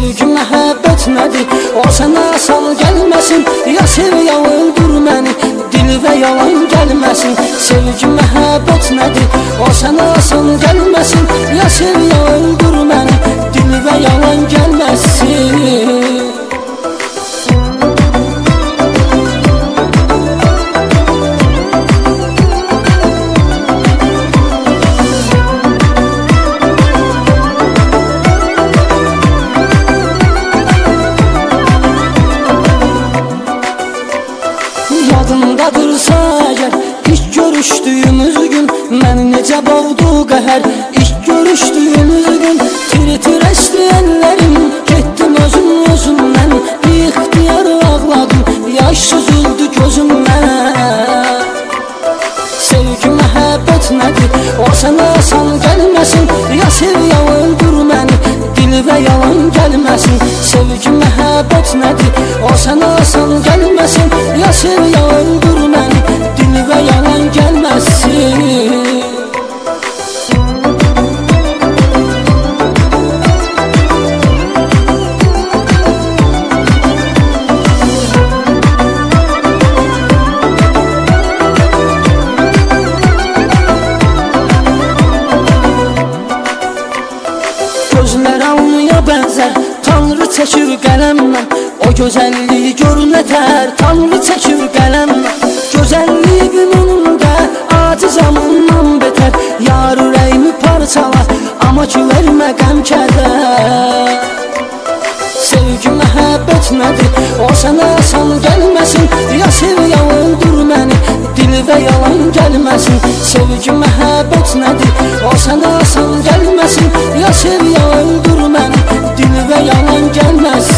Sevgi məhəbbət nədir? O sənə asan gəlməsin. Ya sev ya öldür məni, dil və yalan gəlməsin. Sevgi məhəbbət nədir? O sənə asan gəlməsin. Ya sev ya öldür məni, dil və yalan gəlməsin. Yadındadırsa əgər ilk görüşdüyümüz gün məni necə boğdu qəhər. İlk görüşdüyümüz gün tir-tir əsdi əllərim, getdim özümdən, ixtiyar ağladım, yaş süzüldü gözümdən. Sevgi məhəbbət nədir? O sənə asan gəlməsin. Ya sev ya öldür məni, dil və yalan gəlməsin. Sevgi məhəbbət nədir? O sənə asan gəlməsin. Ya sev ya öldür məni, dil və yalan gəlməsin. Gözlər almaya bənzər, Tanrı çəkir qələmlə. O gözəlliyi gör nətər, Tanrı çəkir qələmlə. Gözəlliyin önündə acizamından betər. Yar ürəyimi parçalar, amma ki vermə qəm-kədər. Sevgi məhəbbət nədir? O sənə asan gəlməsin. Ya sev ya öldür məni, dil və yalan gəlməsin. Sevgi məhəbbət nədir? O sənə asan gəlməsin. Ya sev ya öldür məni, dil və yalan gəlməsin.